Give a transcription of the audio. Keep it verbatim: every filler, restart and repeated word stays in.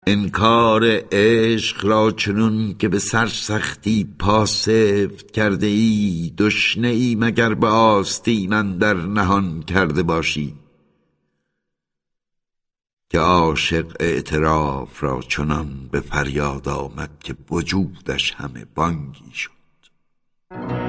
انکار عشق را چنون که به سرسختی پاسفت کرده ای، دشنه ای مگر به آستین اندر نهان کرده باشی. که عاشق اعتراف را چنان به فریاد آمد که وجودش همه بانگی شد.